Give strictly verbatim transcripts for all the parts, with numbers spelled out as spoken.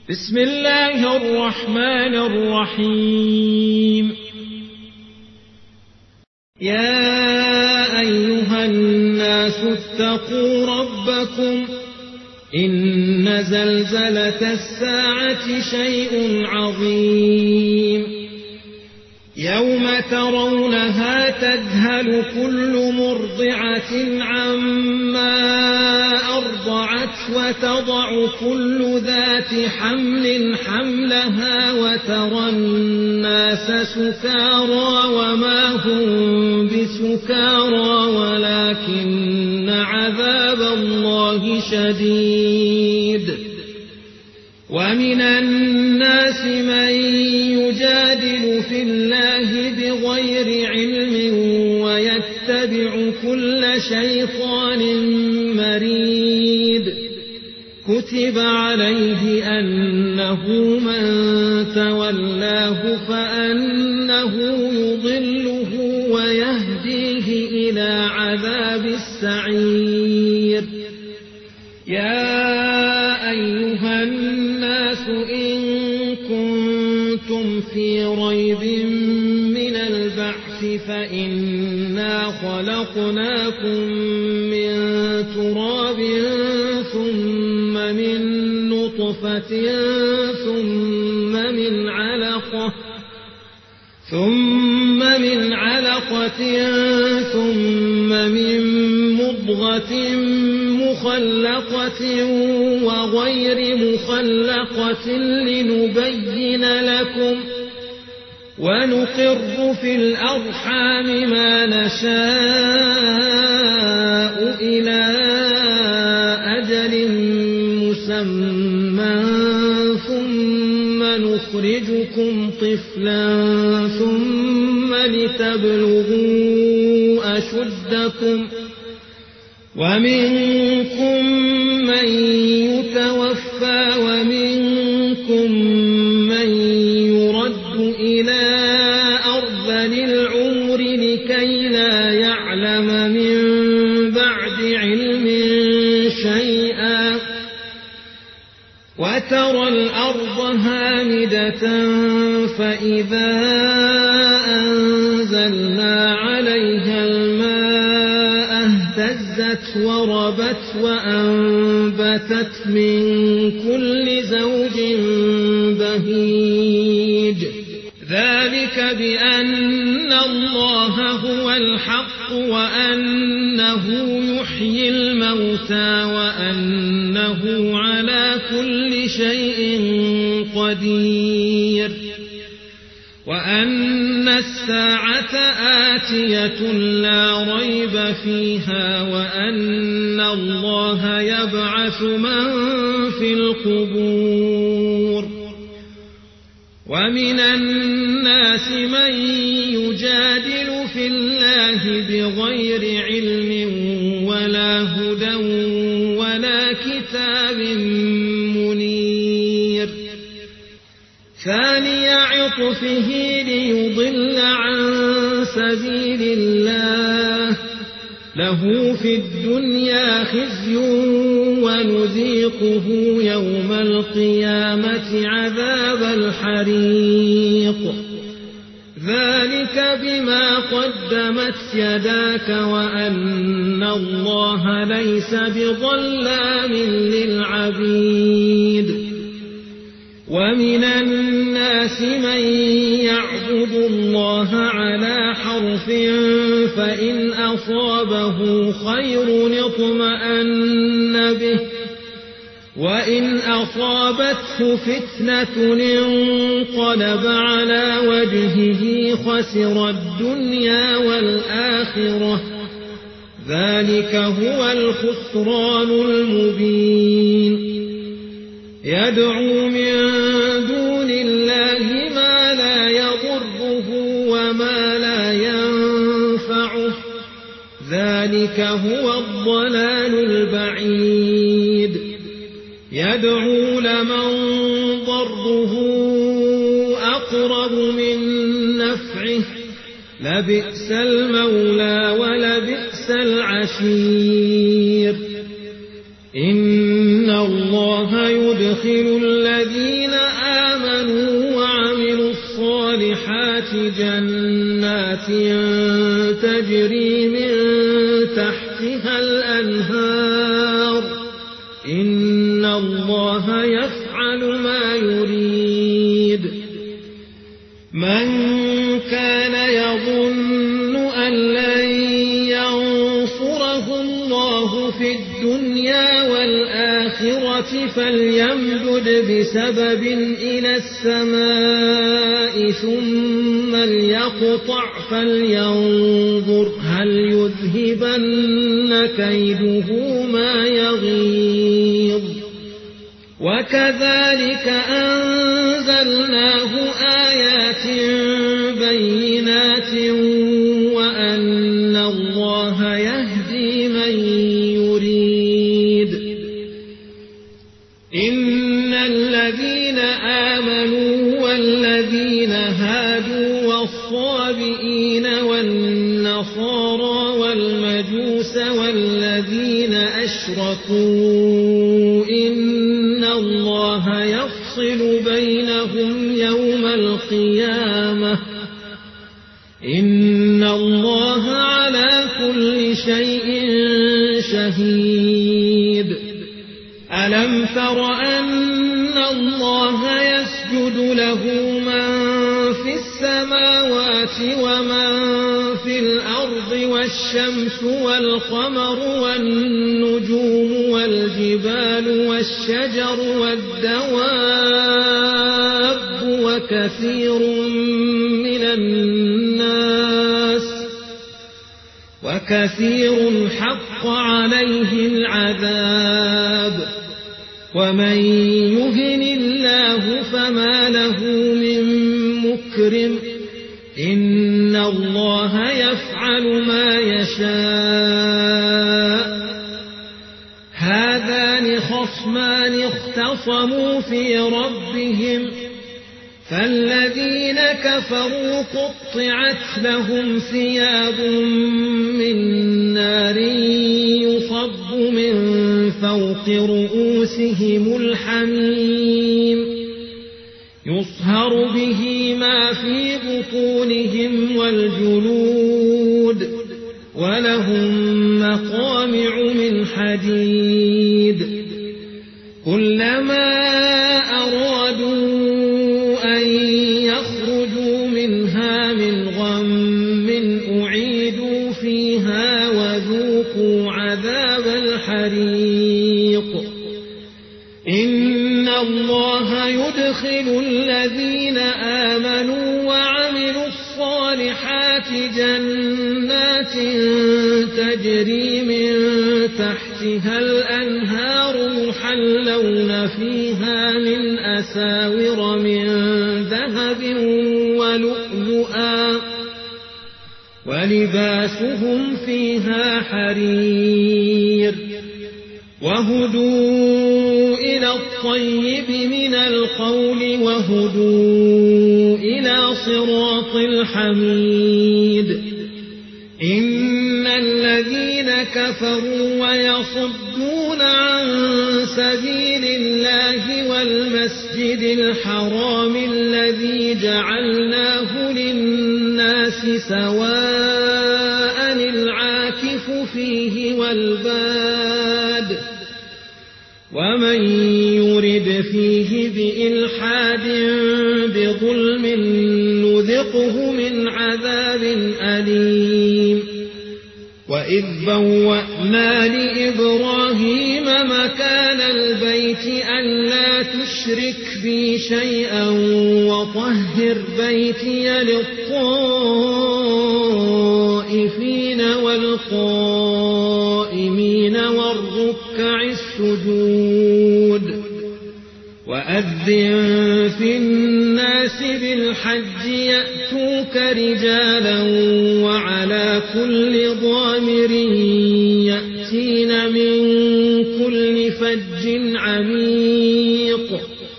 بسم الله الرحمن الرحيم. يا أيها الناس اتقوا ربكم إن زلزلة الساعة شيء عظيم يوم ترونها تذهل كل مرضعة عما أرضعت وتضع كل ذات حمل حملها وترى الناس سكارى وما هم بسكارى ولكن عذاب الله شديد. ومن الناس من يجادل في الله بغير علم ويتبع كل شيطان مريد. كتب عليه أنه من تولاه فأنه يضله ويهديه إلى عذاب السعير. يا أيها الناس إن كنتم في ريب من البعث فإنا خلقناكم من تراب ثم من نطفة ثم من علقة ثم من علقة ثم من مضغة مخلقة وغير مخلقة لنبين لكم ونقر في الأرحام ما نشاء إلى أجل مسمى ثم نخرجكم طفلا ثم لتبلغوا أشدكم ومنكم من يتوفى ومنكم من يرد إلى أرذل العمر لكي لا يعلم من بعد علم شيئا. وترى الأرض هامدة فإذا أنزلنا عليها الماء اهتزت وربت وأنبتت من كل زوج بهيج. ذلك بأن الله هو الحق وأنه يحيي الموتى وأنه على كل شيء قدير وأن الساعة آتية لا ريب فيها وأن الله يبعث من في القبور. ومن الناس من يجادل في الله بغير علم ولا هدى ولا كتاب منير. ثاني عطفه ليضل عن سبيل الله له في الدنيا خزي ونذيقه يوم القيامة عذاب الحريق. ذلك بما قدمت يداك وأن الله ليس بظلام للعبيد. ومن الناس من يعبد الله على حرف فإن أصابه خير اطمأن به وإن أصابته فتنة انقلب على وجهه خسر الدنيا والآخرة. ذلك هو الخسران المبين. يدعو من دون الله ما لا يضره وما لا ينفعه. ذلك هو الضلال البعيد. يدعو لمن ضره أقرب من نفعه لبئس المولى ولبئس العشير. إن الله يدخل يدخل الذين آمنوا وعملوا الصالحات جنات تجري من تحتها الأنهار إن الله يفعل ما يريد. من كان يظن أن لن ينصره الله في الدنيا والآخرة فليمدد بسبب إلى السماء ثم ليقطع فلينظر هل يذهبن كيده ما يغيظ. وكذلك أنزلناه آيات بينات وأن الله يهدي من يريد. إن الذين آمنوا والذين هادوا والصابئين والنصارى والمجوس والذين أشركوا إن الله يفصل بينهم يوم القيامة إن الله على كل شيء شهيد. ألم تر أن الله يسجد له من في السماوات ومن في الأرض والشمس والقمر والنجوم والجبال والشجر والدواب وكثير من الناس وكثير حق عليه العذاب ومن يهن الله فما له من مكرم إن الله يفعل ما يشاء. هذان خصمان اختصموا في ربهم فالذين كفروا قطعت لهم ثياب من نار يصب من فوق رؤوسهم الحميم يصهر به ما في بطونهم والجلود ولهم مقامع من حديد كلما أرادوا أن يخرجوا منها من غم أعيدوا فيها وذوقوا عذاب الحريق. إن الله يدخل الذين آمنوا وعملوا الصالحات جنات تجري من تحتها الأنهار يحلون فيها من أساور من ذهب ولؤلؤا ولباسهم فيها حرير وهدوا إلى الطيب من القول وهدوا إلى صراط الحميد. إن الذين كفروا ويصدون عن سبيل الله والمسجد الحرام الذي جعلناه للناس سواء العاكف فيه والباد ومن يرد فيه بإلحاد بظلم نذقه من عذاب أليم. وإذ بوأنا لإبراهيم مكان البيت ألا تشرك بي شيئا وطهر بيتي للطائفين والقائمين والركع السجود. وأذن في الناس بالحج يأتوك رجالا وعلى كل ضامر يأتين من كل فج عميق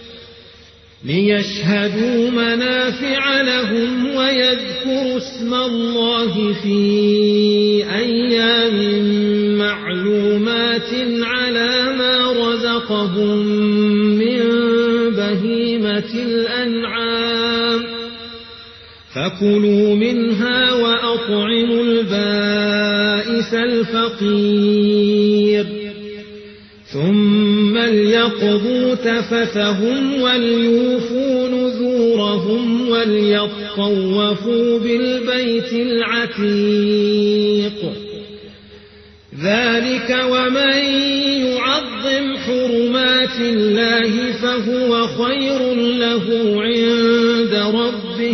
ليشهدوا منافع لهم ويذكروا اسم الله في أيام معلومات على ما رزقهم من بهيمة الأنعام فكلوا منها وأطعموا البائس الفقير ثم ليقضوا تفثهم وليوفوا نذورهم وليطوفوا بالبيت العتيق ذلك ومن يعظم حرمات الله فهو خير له عند ربه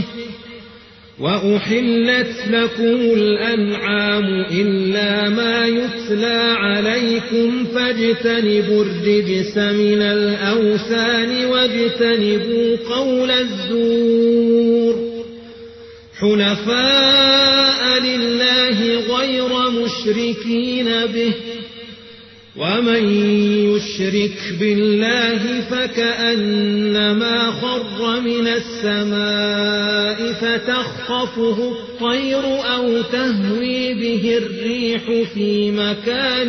وأحلت لكم الأنعام إلا ما يتلى عليكم فاجتنبوا الرجس من الأوثان واجتنبوا قول الزور حنفاء لله غير مشركين به ومن يشرك بالله فكأنما خر من السماء فتخطفه الطير أو تهوي به الريح في مكان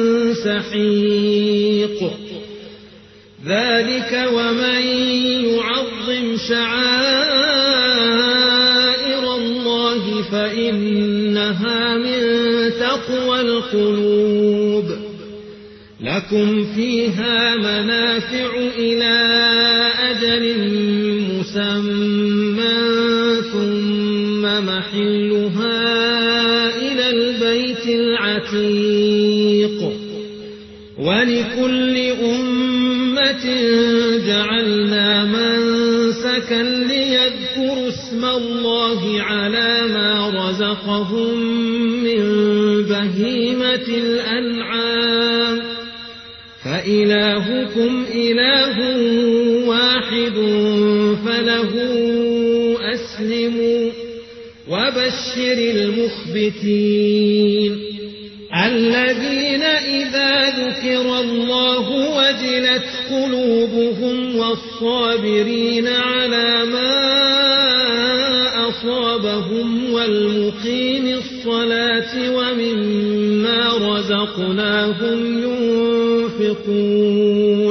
سحيق ذلك ومن يعظم شعائر الله فإنها من تقوى القلوب لكم فيها منافع إلى أجل مسمى ثم محلها إلى البيت العتيق ولكل أمة جعلنا منسكا ليذكروا اسم الله على ما رزقهم من بهيمة الأنعام فإلهكم إله واحد فله أسلموا وبشر المخبتين الذين إذا ذكر الله وجلت قلوبهم والصابرين على ما أصابهم والمقيم الصلاة ومما رزقناهم ينفقون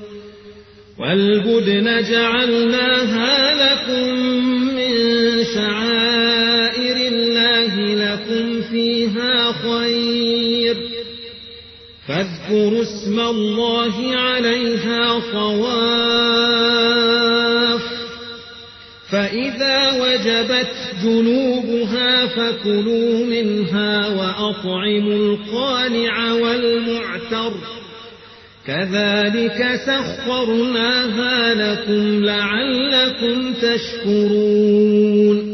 والبدن جعلناها لكم من شعائر الله لكم فيها خير فاذكروا اسم الله عليها صواف فإذا وجبت جنوبها فكلوا منها وأطعموا القانع والمعتر كذلك سخرناها لكم لعلكم تشكرون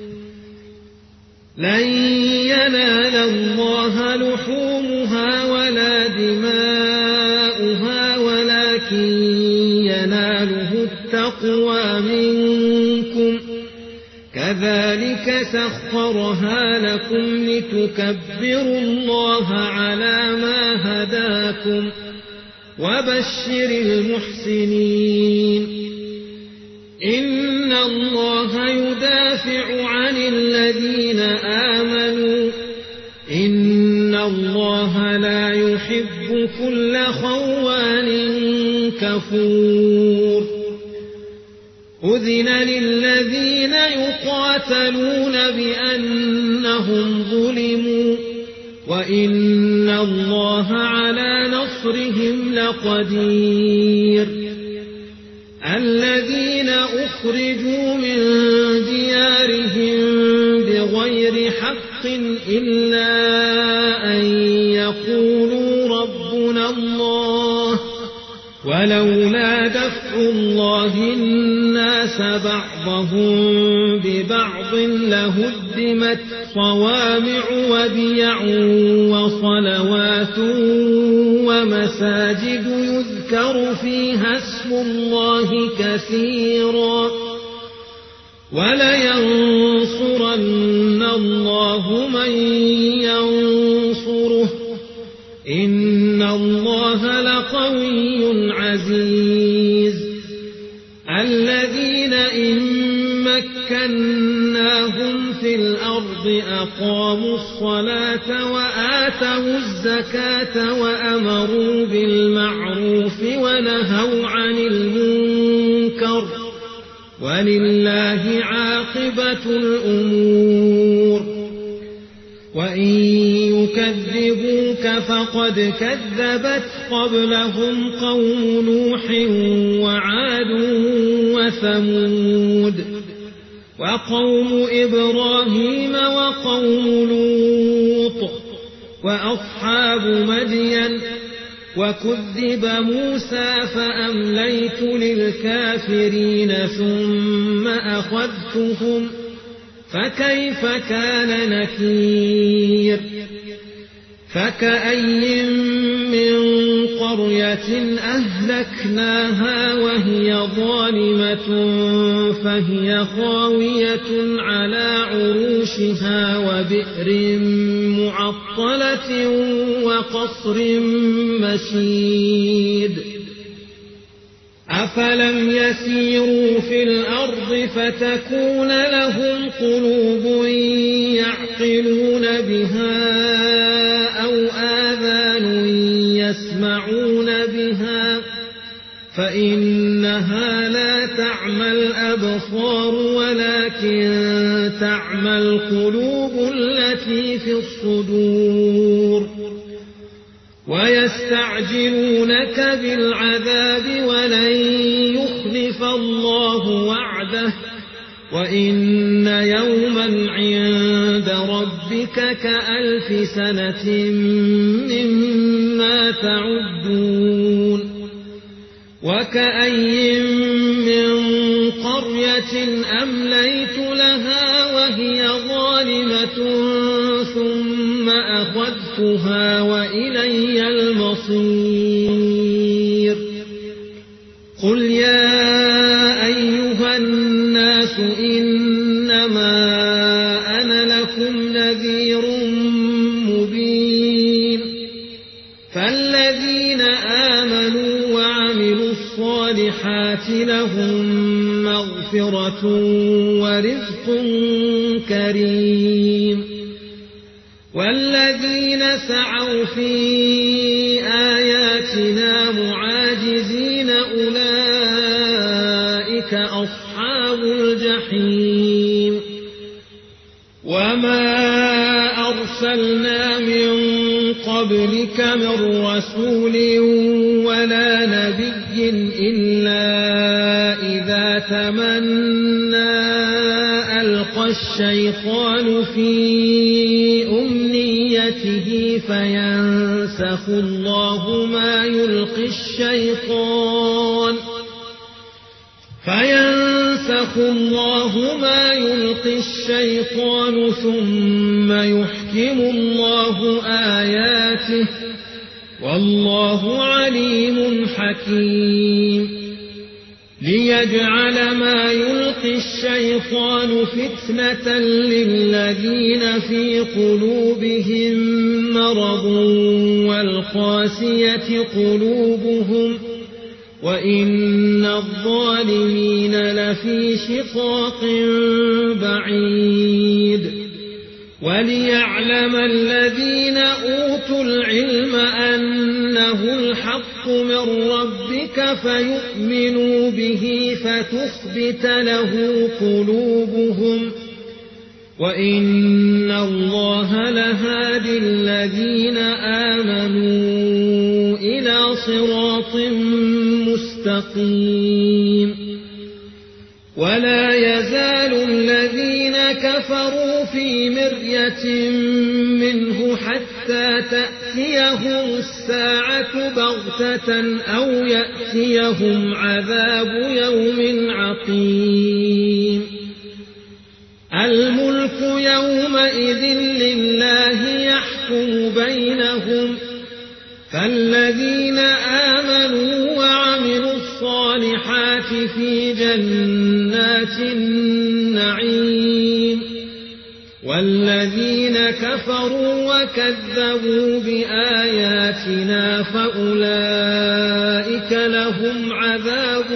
لن ينال الله لحومها ولا دماؤها ولكن يناله التقوى منكم كذلك سخرها لكم لتكبروا الله على ما هداكم وبشر المحسنين إن الله يدافع عن الذين آمنوا إن الله لا يحب كل خوان كفور أذن للذين يقاتلون بأنهم ظلموا وإن الله على نصرهم لقدير الذين أخرجوا من ديارهم بغير حق إلا أن يقولوا ربنا الله ولولا دفع الله الناس بعضهم ببعض لهدمت صوامع وبيع وصلوات ومساجد يذكر فيها اسم الله كثيرا ولينصرن الله من ينصره إن الله لقوي عزيز الذين إن مكناهم في الأرض أقاموا الصلاة وآتوا الزكاة وأمروا بالمعروف ونهوا عن المنكر ولله عاقبة الأمور. وإن يكذبوك فقد كذبت قبلهم قوم نوح وعاد وثمود وقوم إبراهيم وقوم لوط وأصحاب مدين وكذب موسى فأمليت للكافرين ثم أخذتهم فكيف كان نكير. فكأي من قرية أهلكناها وهي ظالمة فهي خاوية على عروشها وبئر معطلة وقصر مشيد. أفلم يسيروا في الأرض فتكون لهم قلوب يعقلون بها أو آذان يسمعون بها فإنها لا تعمى الأبصار ولكن تعمى القلوب التي في الصدور. ويستعجلونك بالعذاب ولن يخلف الله وعده وإن يوما عند ربك كألف سنة مما تعدون. وكأي من قرية أمليت لها وهي ظالمة ثم أخذتها وإلي المصير. قل يا أيها الناس إنما أنا لكم نذير مبين. فالذين آمنوا وعملوا الصالحات لهم مغفرة ورزق كريم. والذين سعوا في آياتنا معاجزين أولئك أصحاب الجحيم. وما أرسلنا من قبلك من رسول ولا نبي إلا إذا تمنى ألقى الشيطان في أمنيته فينسخ الله ما يلقي الشيطان فينسخ الله ما يلقي الشيطان ثم يحكم الله آياته والله عليم حكيم. ليجعل ما يلقي الشيطان فتنة للذين في قلوبهم مرض والقاسية قلوبهم وإن الظالمين لفي شقاق بعيد. وليعلم الذين أوتوا العلم أنه الحق من ربك فيؤمنوا به فتخبت له قلوبهم وإن الله لهادي الذين آمنوا إلى صراط مستقيم. ولا يزال الذين كفروا في مرية منه حتى تأتيهم الساعة بغتة أو يأتيهم عذاب يوم عقيم. الملك يومئذ لله يحكم بينهم فالذين آمنوا وعملوا الصالحات في جنات النعيم والذين كفروا وكذبوا بآياتنا فأولئك لهم عذاب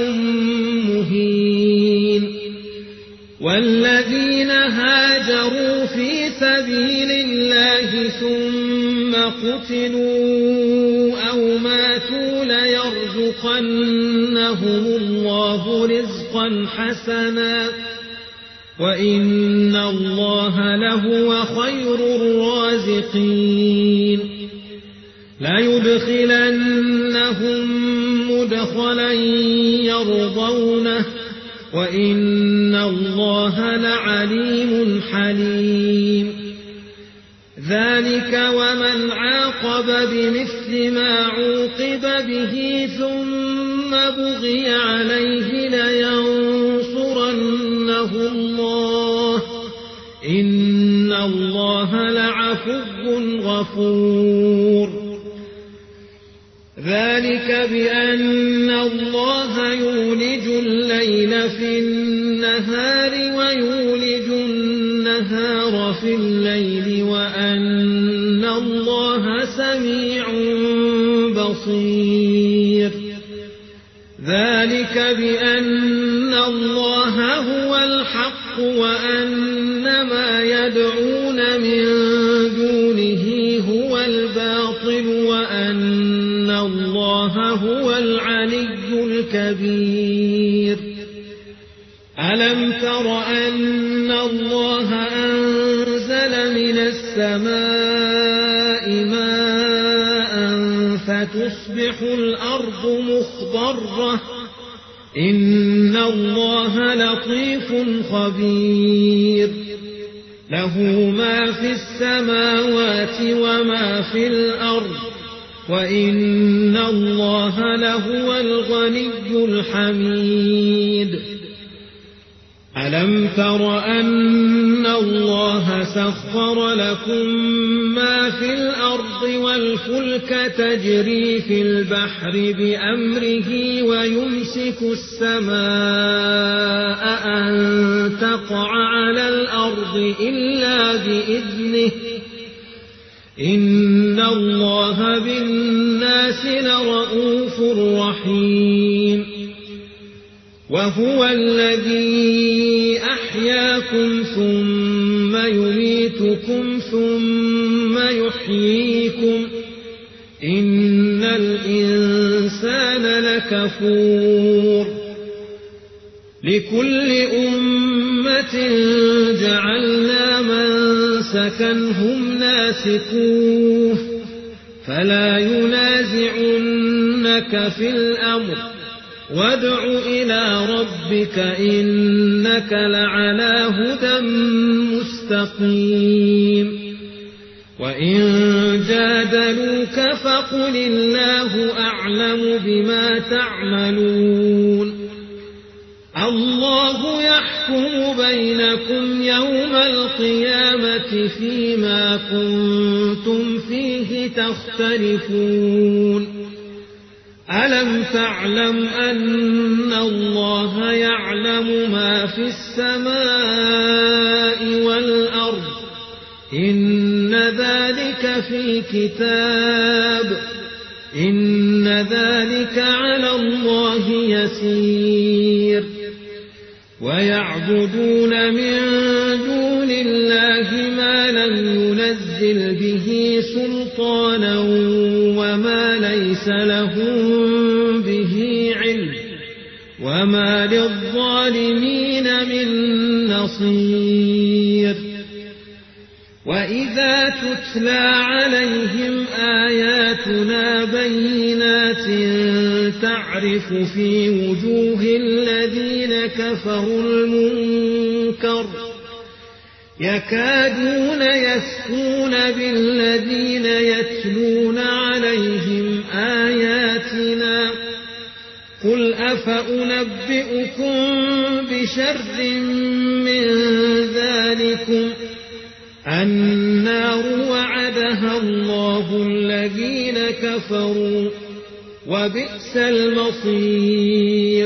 مهين. والذين هاجروا في سبيل الله ثم قتلوا أو ماتوا ليرزقنهم الله رزقا رزقا حسنا وإن الله لهو خير الرازقين لا يدخلنهم مدخلا يرضونه وإن الله لعليم حليم ذلك ومن عاقب بمثل ما عوقب به ثم بغي عليه لينصرنه الله إن الله لعفو غفور ذلك بأن الله يولج الليل في النهار ويولج النهار في الليل وأن الله سميع بصير ذلك بأن الله هو الحق وأن ما يدعون من دونه هو الباطل وأن الله هو العلي الكبير ألم تر أن الله أنزل من السماء ماء فتصبح الأرض مخضرة إن الله لطيف خبير له ما في السماوات وما في الأرض وإن الله لهو الغني الحميد ألم تر أن الله سخر لكم ما في الأرض والفلك تجري في البحر بأمره ويمسك السماء أن تقع على الأرض إلا بإذنه إن الله بالناس لرؤوف رحيم وهو الذي أحياكم ثم يميتكم ثم يحييكم إن الإنسان لكفور لكل أمة جعلنا منسكا هم ناسكوه فلا ينازعنك في الأمر وادع إلى ربك إنك لعلى هدى مستقيم وإن جادلوك فقل الله أعلم بما تعملون الله يحكم بينكم يوم القيامة فيما كنتم فيه تختلفون ألم تعلم أن الله يعلم ما في السماء والأرض إن ذلك في كتاب إن ذلك على الله يسير ويعبدون من دون الله ما لم ينزل به سلطانا وما ليس لهم به علم وما للظالمين من نصير وإذا تتلى عليهم آياتنا بينات تعرف في وجوه الذين كفروا المنكر يكادون يسقون بالذين يتلون عليهم آياتنا قل أفأنبئكم بشر من ذلكم النار وعدها الله الذين كفروا وبئس المصير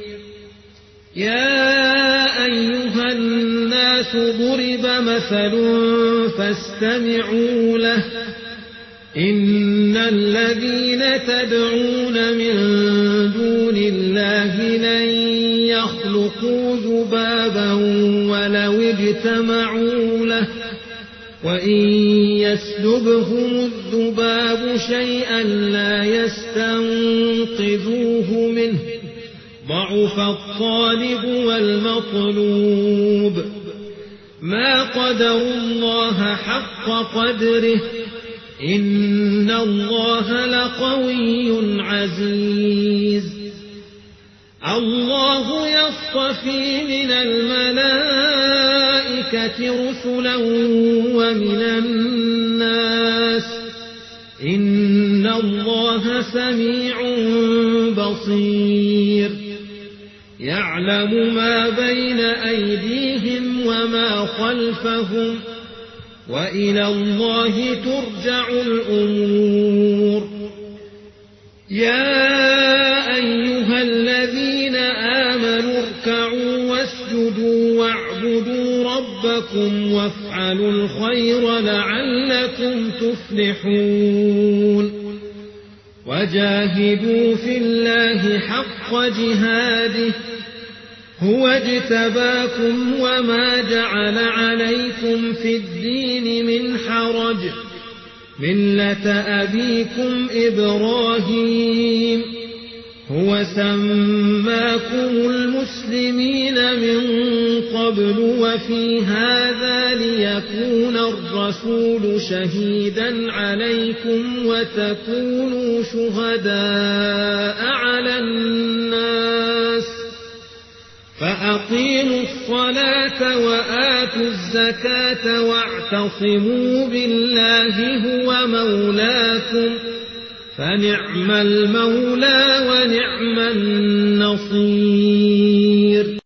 يا أيها الناس ضرب مثل فاستمعوا له إن الذين تدعون من دون الله لن يخلقوا ذبابا ولو اجتمعوا له وإن يسلبهم الذباب شيئا لا يستنقذوه منه ضعف الطالب والمطلوب ما قدروا الله حق قدره إن الله لقوي عزيز الله يصطفي من الملائكة رسلا ومن الناس إن الله سميع بصير يعلم ما بين أيديهم وما خلفهم وإلى الله ترجع الأمور يا أيها الذين آمنوا اركعوا واسجدوا واعبدوا ربكم وافعلوا الخير لعلكم تفلحون وجاهدوا في الله حق جهاده هو اجتباكم وما جعل عليكم في الدين من حرج ملة أبيكم إبراهيم هو سماكم المسلمين من قبل وفي هذا ليكون الرسول شهيدا عليكم وتكونوا شهداء على الناس فأقيموا الصلاة وآتوا الزكاة واعتصموا بالله هو مولاكم فنعم المولى ونعم النصير.